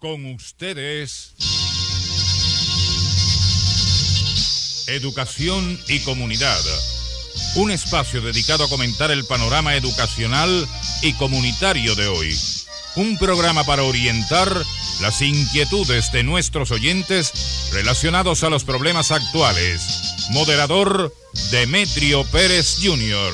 Con ustedes, Educación y Comunidad, un espacio dedicado a comentar el panorama educacional y comunitario de hoy. Un programa para orientar las inquietudes de nuestros oyentes relacionados a los problemas actuales. Moderador, Demetrio Pérez Jr.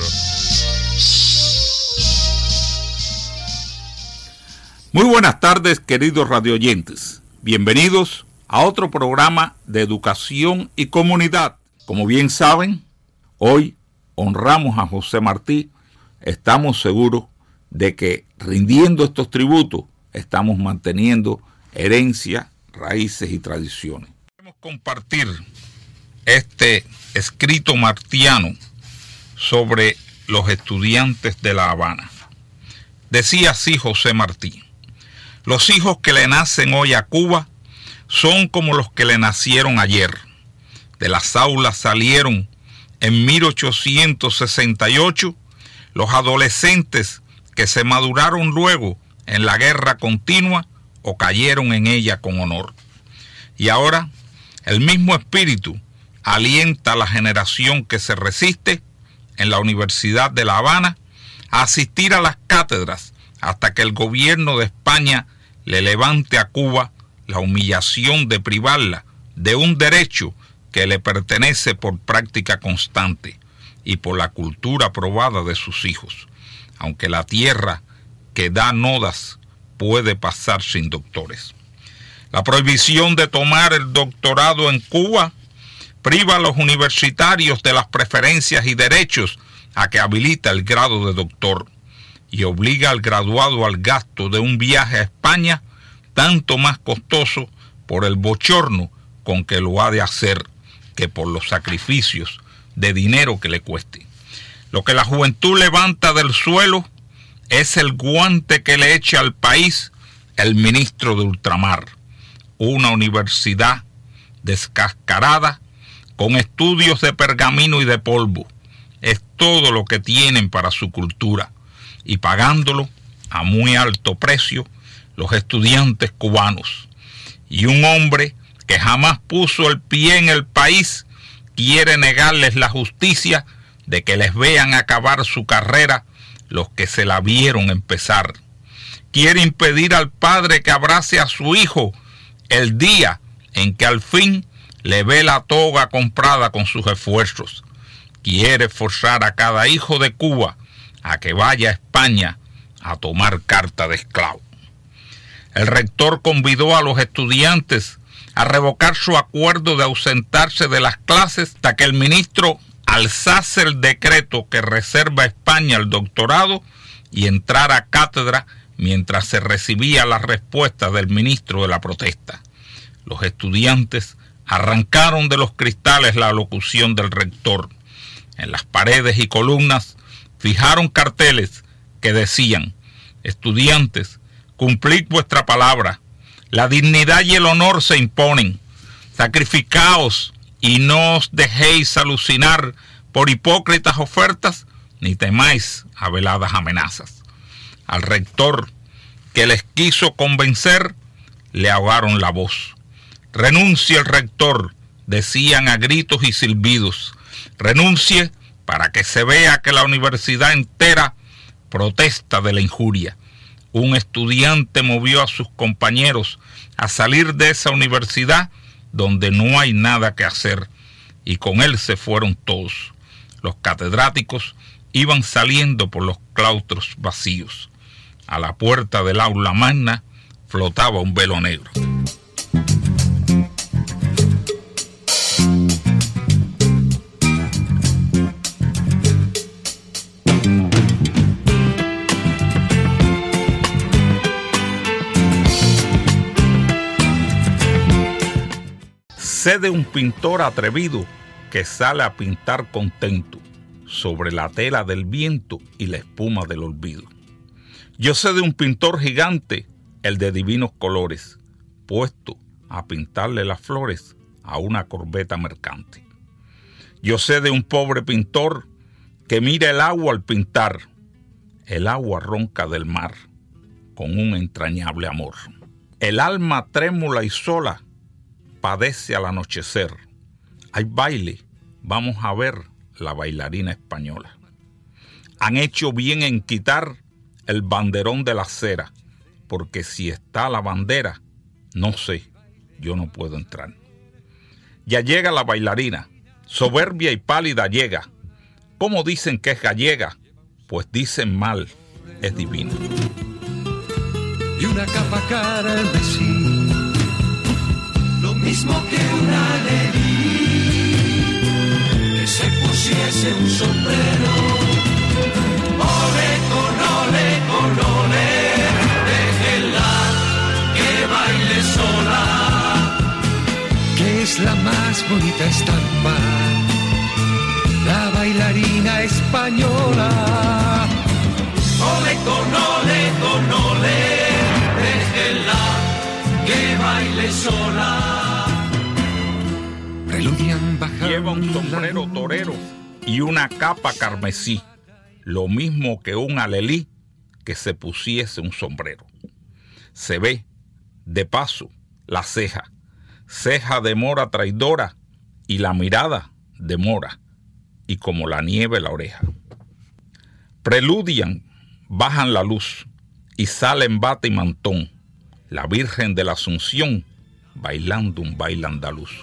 Muy buenas tardes, queridos radioyentes. Bienvenidos a otro programa de educación y comunidad. Como bien saben, hoy honramos a José Martí. Estamos seguros de que rindiendo estos tributos estamos manteniendo herencia, raíces y tradiciones. Queremos compartir este escrito martiano sobre los estudiantes de La Habana. Decía así José Martí: los hijos que le nacen hoy a Cuba son como los que le nacieron ayer. De las aulas salieron en 1868 los adolescentes que se maduraron luego en la guerra continua o cayeron en ella con honor. Y ahora el mismo espíritu alienta a la generación que se resiste en la Universidad de La Habana a asistir a las cátedras hasta que el gobierno de España le levante a Cuba la humillación de privarla de un derecho que le pertenece por práctica constante y por la cultura probada de sus hijos, aunque la tierra que da nodas puede pasar sin doctores. La prohibición de tomar el doctorado en Cuba priva a los universitarios de las preferencias y derechos a que habilita el grado de doctor y obliga al graduado al gasto de un viaje a España tanto más costoso por el bochorno con que lo ha de hacer que por los sacrificios de dinero que le cueste. Lo que la juventud levanta del suelo es el guante que le echa al país el ministro de ultramar, una universidad descascarada con estudios de pergamino y de polvo. Es todo lo que tienen para su cultura, y pagándolo a muy alto precio los estudiantes cubanos. Y un hombre que jamás puso el pie en el país quiere negarles la justicia de que les vean acabar su carrera los que se la vieron empezar. Quiere impedir al padre que abrace a su hijo el día en que al fin le ve la toga comprada con sus esfuerzos. Quiere forzar a cada hijo de Cuba a que vaya a España a tomar carta de esclavo. El rector convidó a los estudiantes a revocar su acuerdo de ausentarse de las clases hasta que el ministro alzase el decreto que reserva a España el doctorado y entrara a cátedra mientras se recibía la respuesta del ministro de la protesta. Los estudiantes arrancaron de los cristales la locución del rector. En las paredes y columnas fijaron carteles que decían: estudiantes, cumplid vuestra palabra, la dignidad y el honor se imponen, sacrificaos y no os dejéis alucinar por hipócritas ofertas, ni temáis a veladas amenazas. Al rector que les quiso convencer, le ahogaron la voz. Renuncie el rector, decían a gritos y silbidos. Renuncie para que se vea que la universidad entera protesta de la injuria. Un estudiante movió a sus compañeros a salir de esa universidad donde no hay nada que hacer, y con él se fueron todos. Los catedráticos iban saliendo por los claustros vacíos. A la puerta del aula magna flotaba un velo negro. Sé de un pintor atrevido que sale a pintar contento sobre la tela del viento y la espuma del olvido. Yo sé de un pintor gigante, el de divinos colores, puesto a pintarle las flores a una corbeta mercante. Yo sé de un pobre pintor que mira el agua al pintar, el agua ronca del mar, con un entrañable amor. El alma trémula y sola padece al anochecer. Hay baile, vamos a ver la bailarina española. Han hecho bien en quitar el banderón de la acera, porque si está la bandera, no sé, yo no puedo entrar. Ya llega la bailarina, soberbia y pálida llega. ¿Cómo dicen que es gallega? Pues dicen mal, es divina. Y una capa carmesí, lo mismo que una lelí, que se pusiese un sombrero. Ole con ole, déjenla que baile sola, que es la más bonita estampa, la bailarina española. Ole con ole, déjenla que baile sola. Preludian bajando. Lleva un sombrero torero y una capa carmesí, lo mismo que un alelí que se pusiese un sombrero. Se ve, de paso, la ceja, ceja de mora traidora, y la mirada de mora, y como la nieve la oreja. Preludian, bajan la luz, y salen bata y mantón, la Virgen de la Asunción, bailando un baile andaluz.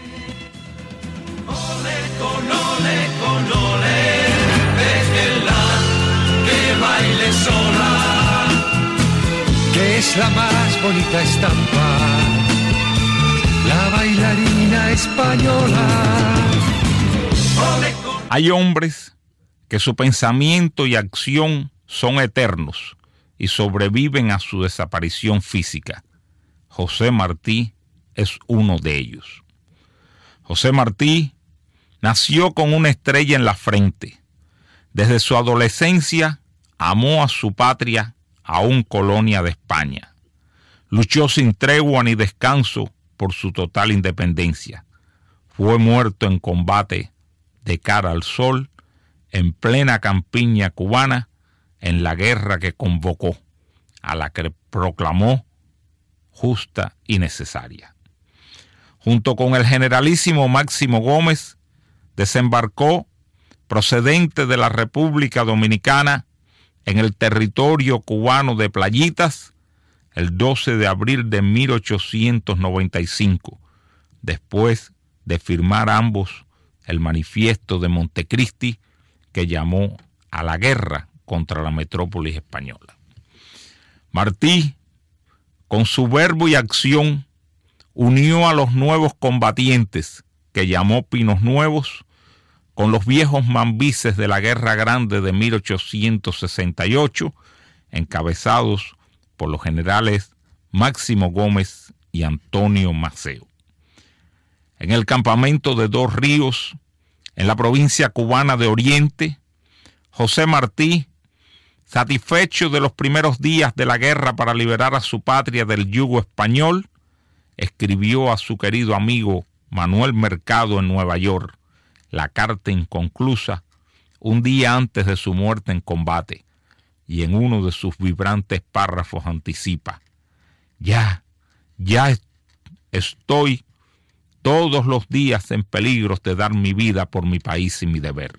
Ole con ole, déjenla que baile sola, que es la más bonita estampa, la bailarina española. Hay hombres que su pensamiento y acción son eternos y sobreviven a su desaparición física. José Martí es uno de ellos. José Martí nació con una estrella en la frente. Desde su adolescencia amó a su patria, aún colonia de España. Luchó sin tregua ni descanso por su total independencia. Fue muerto en combate de cara al sol, en plena campiña cubana, en la guerra que convocó, a la que proclamó justa y necesaria. Junto con el generalísimo Máximo Gómez, desembarcó, procedente de la República Dominicana, en el territorio cubano de Playitas, el 12 de abril de 1895, después de firmar ambos el manifiesto de Montecristi, que llamó a la guerra contra la metrópolis española. Martí, con su verbo y acción, unió a los nuevos combatientes, que llamó Pinos Nuevos, con los viejos mambises de la Guerra Grande de 1868, encabezados por los generales Máximo Gómez y Antonio Maceo. En el campamento de Dos Ríos, en la provincia cubana de Oriente, José Martí, satisfecho de los primeros días de la guerra para liberar a su patria del yugo español, escribió a su querido amigo Manuel Mercado en Nueva York la carta inconclusa un día antes de su muerte en combate, y en uno de sus vibrantes párrafos anticipa: ya estoy todos los días en peligro de dar mi vida por mi país y mi deber.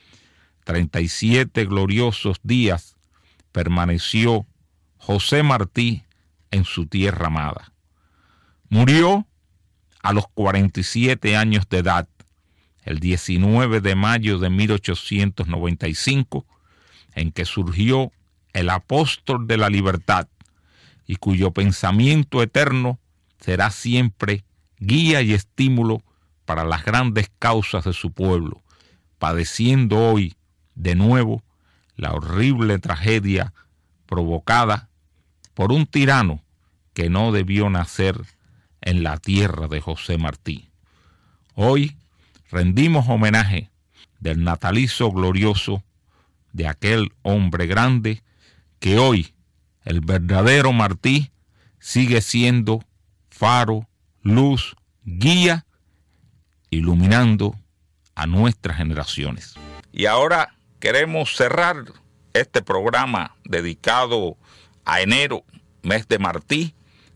37 gloriosos días permaneció José Martí en su tierra amada. Murió a los 47 años de edad, el 19 de mayo de 1895, en que surgió el apóstol de la libertad, y cuyo pensamiento eterno será siempre guía y estímulo para las grandes causas de su pueblo, padeciendo hoy de nuevo la horrible tragedia provocada por un tirano que no debió nacer en la tierra de José Martí. Hoy rendimos homenaje del natalicio glorioso de aquel hombre grande que hoy, el verdadero Martí, sigue siendo faro, luz, guía, iluminando a nuestras generaciones. Y ahora queremos cerrar este programa dedicado a enero, mes de Martí,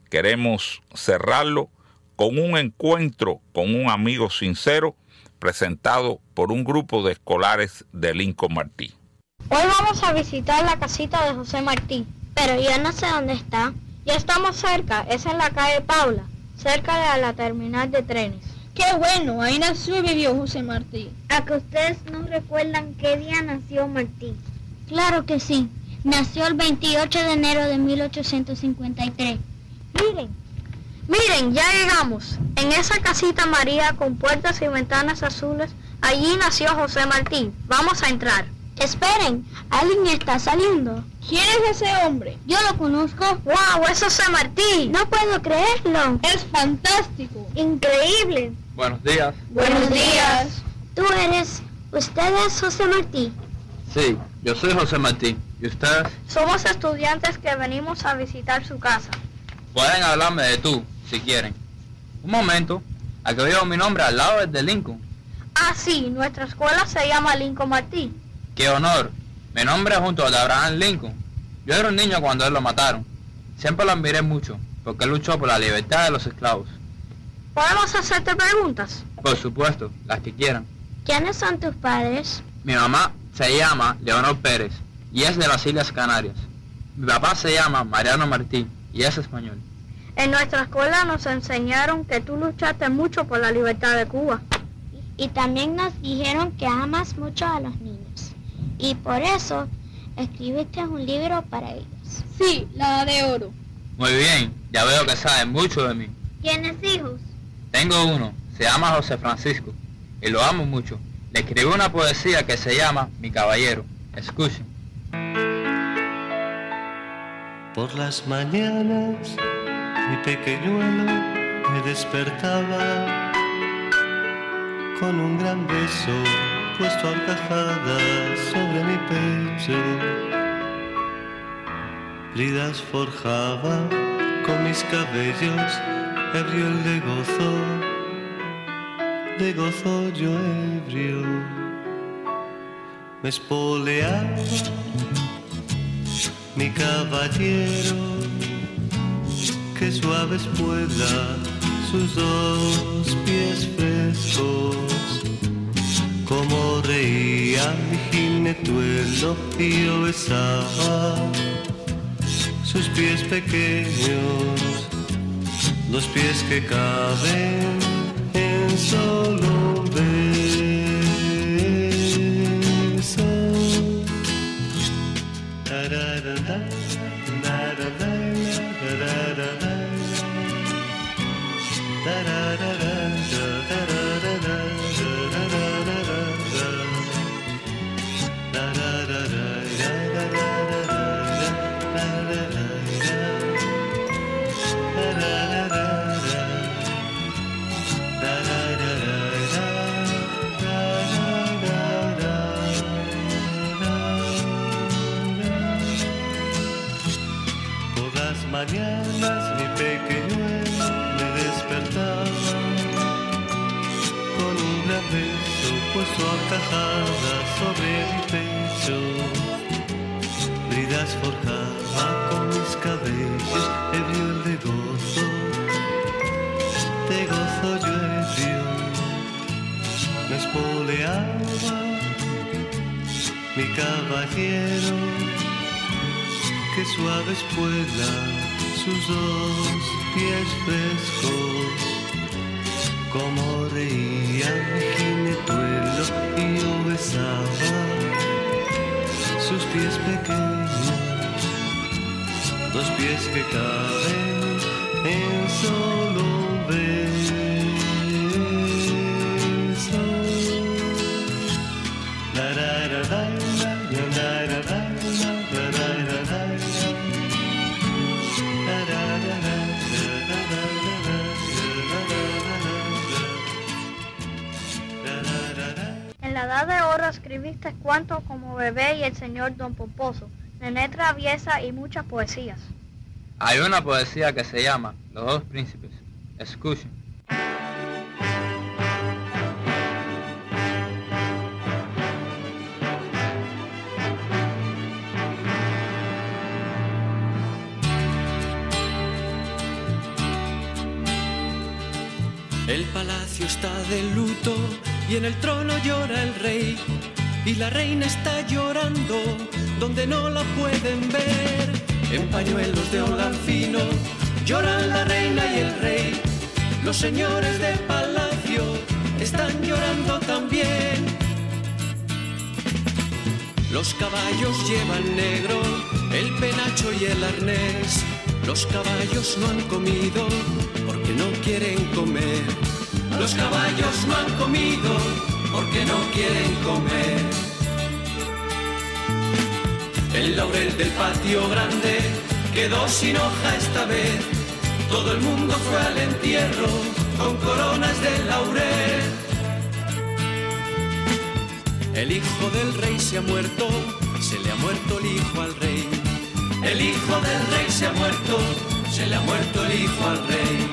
queremos cerrarlo con un encuentro con un amigo sincero presentado por un grupo de escolares de Lincoln Martí. Hoy vamos a visitar la casita de José Martí, pero yo no sé dónde está. Ya estamos cerca, es en la calle Paula, cerca de la terminal de trenes. ¡Qué bueno! Ahí nació y vivió José Martí. ¿A que ustedes no recuerdan qué día nació Martí? Claro que sí. Nació el 28 de enero de 1853. Miren, ya llegamos. En esa casita amarilla con puertas y ventanas azules, allí nació José Martí. Vamos a entrar. Esperen, alguien está saliendo. ¿Quién es ese hombre? Yo lo conozco. ¡Wow! ¡Es José Martí! No puedo creerlo. Es fantástico. ¡Increíble! Buenos días. Buenos días. ¿Usted es José Martí? Sí, yo soy José Martí. ¿Y ustedes? Somos estudiantes que venimos a visitar su casa. Pueden hablarme de tú, si quieren. Un momento, aquí oigo mi nombre al lado del de Lincoln. Ah, sí, nuestra escuela se llama Lincoln Martí. ¡Qué honor! Mi nombre es junto al de Abraham Lincoln. Yo era un niño cuando él lo mataron. Siempre lo admiré mucho, porque él luchó por la libertad de los esclavos. ¿Podemos hacerte preguntas? Por supuesto, las que quieran. ¿Quiénes son tus padres? Mi mamá se llama Leonor Pérez y es de las Islas Canarias. Mi papá se llama Mariano Martí y es español. En nuestra escuela nos enseñaron que tú luchaste mucho por la libertad de Cuba. Y también nos dijeron que amas mucho a los niños. Y por eso escribiste un libro para ellos. Sí, la de oro. Muy bien, ya veo que saben mucho de mí. ¿Tienes hijos? Tengo uno, se llama José Francisco y lo amo mucho. Le escribí una poesía que se llama Mi Caballero. Escuchen. Por las mañanas mi pequeñuelo me despertaba con un gran beso puesto a horcajadas sobre mi pecho. Bridas forjaba con mis cabellos, ebrio el de gozo yo ebrio. Me espoleaba mi caballero, que suave espuela sus dos pies frescos. Como reía mi jinetuelo y yo besaba sus pies pequeños, los pies que caben en solo beso. Mañanas mi pequeñuelo me despertaba con un gran beso puesto a horcajadas sobre mi pecho. Bridas forjaba con mis cabellos, ebrio el de gozo yo ebrio. Me espoleaba mi caballero, que suave espuela sus dos pies frescos. Como reía mi jinetuelo y yo besaba sus pies pequeños, dos pies que caben en solo beso. La la la la la la la la. En la Edad de Oro escribiste cuentos como Bebé y el Señor Don Pomposo, Nené Traviesa y muchas poesías. Hay una poesía que se llama Los dos príncipes. Escuchen. El palacio está de luto y en el trono llora el rey. Y la reina está llorando donde no la pueden ver. En pañuelos de hogar fino lloran la reina y el rey. Los señores del palacio están llorando también. Los caballos llevan negro, el penacho y el arnés. Los caballos no han comido porque no quieren comer. Los caballos no han comido porque no quieren comer. El laurel del patio grande quedó sin hoja esta vez. Todo el mundo fue al entierro con coronas de laurel. El hijo del rey se ha muerto, se le ha muerto el hijo al rey. El hijo del rey se ha muerto, se le ha muerto el hijo al rey.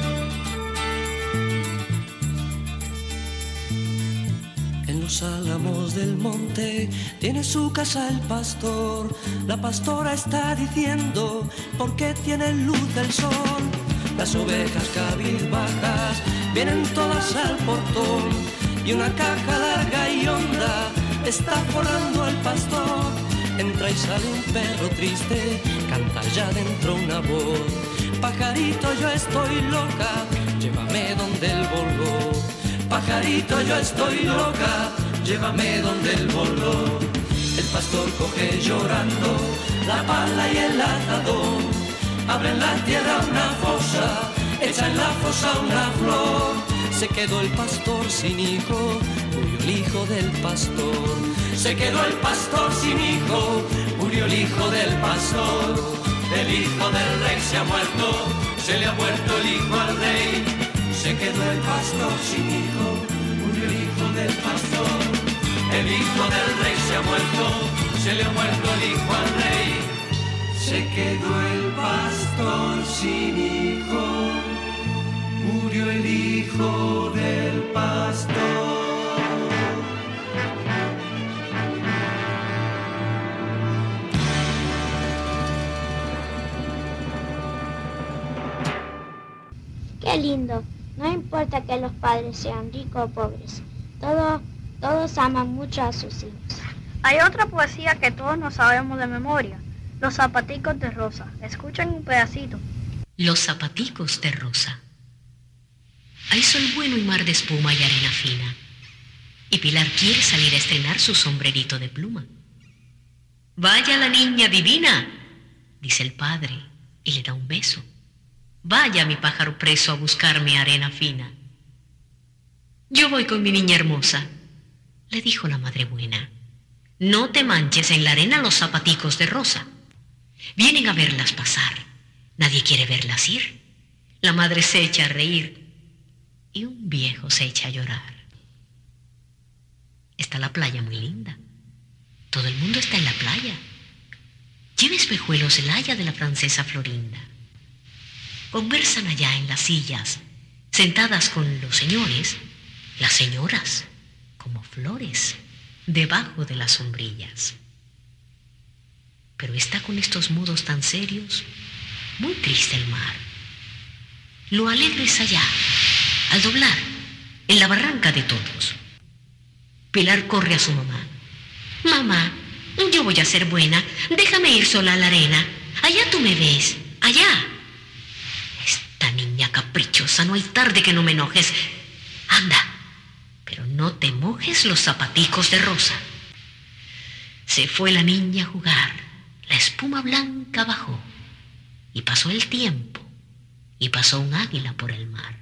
En los álamos del monte tiene su casa el pastor. La pastora está diciendo por qué tiene luz del sol. Las ovejas cabizbajas vienen todas al portón y una caja larga y honda está forrando al pastor. Entra y sale un perro triste, canta allá dentro una voz. Pajarito, yo estoy loca, llévame donde él voló. Pajarito, yo estoy loca, llévame donde él voló. El pastor coge llorando la pala y el azadón. Abre en la tierra una fosa, echa en la fosa una flor. Se quedó el pastor sin hijo, murió el hijo del pastor. Se quedó el pastor sin hijo, murió el hijo del pastor. El hijo del rey se ha muerto, se le ha muerto el hijo al rey. Se quedó el pastor sin hijo, murió el hijo del pastor. El hijo del rey se ha muerto, se le ha muerto el hijo al rey. Se quedó el pastor sin hijo, murió el hijo del pastor. Qué lindo. No importa que los padres sean ricos o pobres. Todos aman mucho a sus hijos. Hay otra poesía que todos nos sabemos de memoria. Los zapaticos de rosa. Escuchen un pedacito. Los zapaticos de rosa. Hay sol bueno y mar de espuma y arena fina. Y Pilar quiere salir a estrenar su sombrerito de pluma. Vaya la niña divina, dice el padre y le da un beso. Vaya mi pájaro preso a buscarme arena fina. Yo voy con mi niña hermosa, le dijo la madre buena. No te manches en la arena los zapaticos de rosa. Vienen a verlas pasar, nadie quiere verlas ir. La madre se echa a reír y un viejo se echa a llorar. Está la playa muy linda. Todo el mundo está en la playa. Lleva espejuelos el aya de la francesa Florinda. Conversan allá en las sillas, sentadas con los señores, las señoras, como flores, debajo de las sombrillas. Pero está con estos modos tan serios, muy triste el mar. Lo alegre es allá, al doblar, en la barranca de todos. Pilar corre a su mamá. Mamá, yo voy a ser buena, déjame ir sola a la arena. Allá tú me ves, allá. Esta niña caprichosa, no hay tarde que no me enojes. Anda, pero no te mojes los zapaticos de rosa. Se fue la niña a jugar, la espuma blanca bajó, y pasó el tiempo, y pasó un águila por el mar.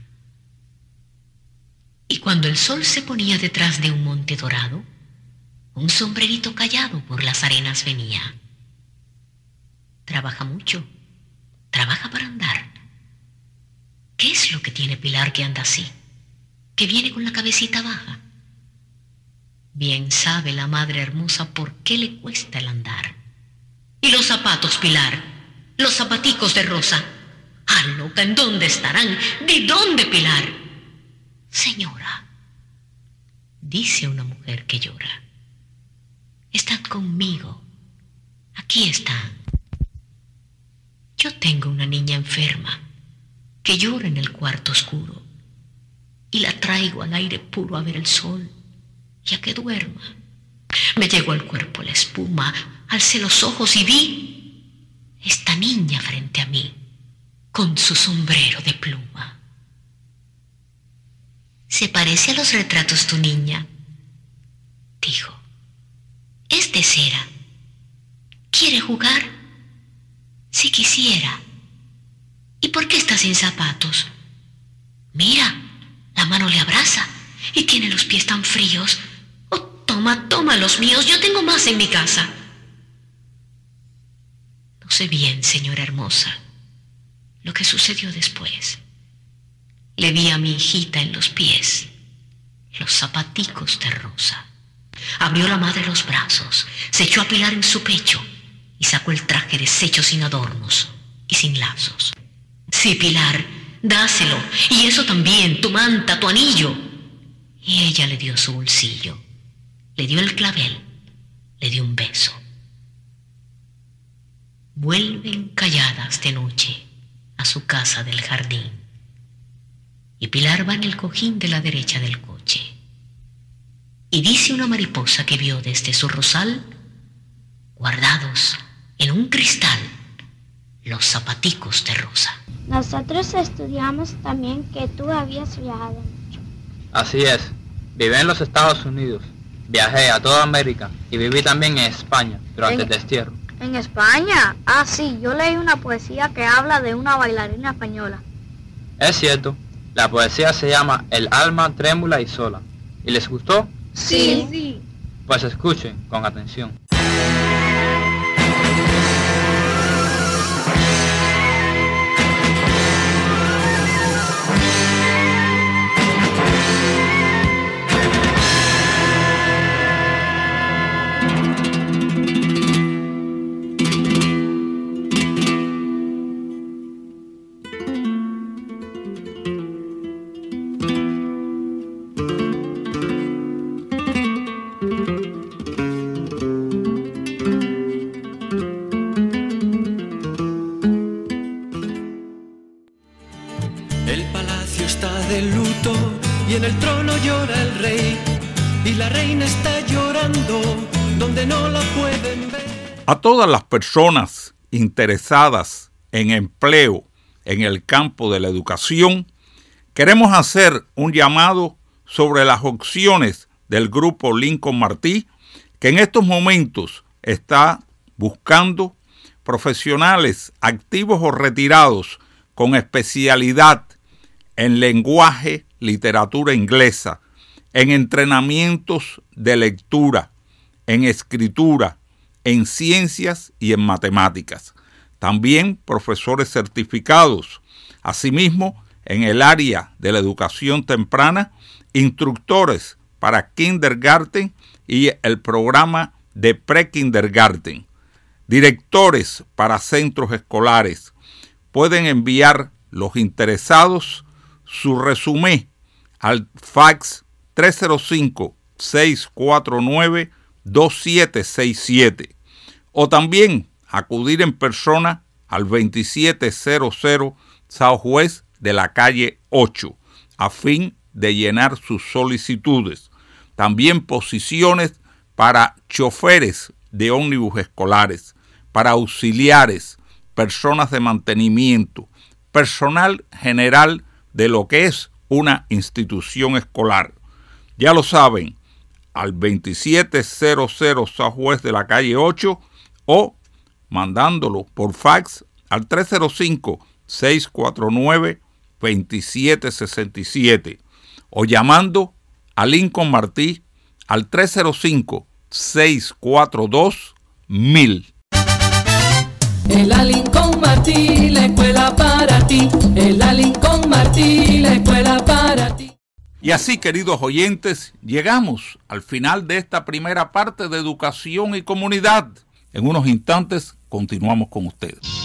Y cuando el sol se ponía detrás de un monte dorado, un sombrerito callado por las arenas venía. Trabaja mucho, trabaja para andar. ¿Qué es lo que tiene Pilar que anda así? Que viene con la cabecita baja. Bien sabe la madre hermosa por qué le cuesta el andar. ¿Y los zapatos, Pilar? Los zapaticos de rosa. ¡Ah, loca! ¿En dónde estarán? ¿De dónde, Pilar? Señora, dice una mujer que llora. Están conmigo. Aquí están. Yo tengo una niña enferma que llora en el cuarto oscuro. y la traigo al aire puro a ver el sol y a que duerma. Me llegó al cuerpo la espuma, alcé los ojos y vi esta niña frente a mí con su sombrero de pluma. «¿Se parece a los retratos tu niña?», dijo. «Es de cera. ¿Quiere jugar?». «Si quisiera». «¿Y por qué está sin zapatos?». «Mira, la mano le abraza y tiene los pies tan fríos. Oh, toma los míos, yo tengo más en mi casa». No sé bien, señora hermosa, lo que sucedió después. Le vi a mi hijita en los pies los zapaticos de rosa. Abrió la madre los brazos, se echó a Pilar en su pecho y sacó el traje deshecho sin adornos y sin lazos. «Sí, Pilar, dáselo, y eso también, tu manta, tu anillo». Y ella le dio su bolsillo, le dio el clavel, le dio un beso. Vuelven calladas de noche a su casa del jardín, y Pilar va en el cojín de la derecha del coche. Y dice una mariposa que vio desde su rosal, guardados en un cristal, los zapaticos de rosa. Nosotros estudiamos también que tú habías viajado mucho. Así es, viví en los Estados Unidos, viajé a toda América y viví también en España durante el destierro. ¿En España? Ah, sí, yo leí una poesía que habla de una bailarina española. Es cierto, la poesía se llama El alma trémula y sola. ¿Y les gustó? Sí. Pues escuchen con atención. El palacio está de luto y en el trono llora el rey y la reina está llorando donde no la pueden ver. A todas las personas interesadas en empleo en el campo de la educación, queremos hacer un llamado sobre las opciones del Grupo Lincoln Martí, que en estos momentos está buscando profesionales activos o retirados con especialidad en lenguaje, literatura inglesa, en entrenamientos de lectura, en escritura, en ciencias y en matemáticas. También profesores certificados. Asimismo, en el área de la educación temprana, instructores para kindergarten y el programa de pre-kindergarten. Directores para centros escolares. Pueden enviar los interesados su resumen al fax 305-649-2767 o también acudir en persona al 2700 Southwest de la calle 8 a fin de llenar sus solicitudes. También posiciones para choferes de ómnibus escolares, para auxiliares, personas de mantenimiento, personal general de lo que es una institución escolar. Ya lo saben, al 2700 Southwest de la calle 8 o mandándolo por fax al 305-649-2767 o llamando a Lincoln Martí al 305-642-1000. En la Lincoln Martí, la escuela para ti. En la Lincoln Martí, la escuela para ti. Y así, queridos oyentes, llegamos al final de esta primera parte de Educación y Comunidad. En unos instantes continuamos con ustedes.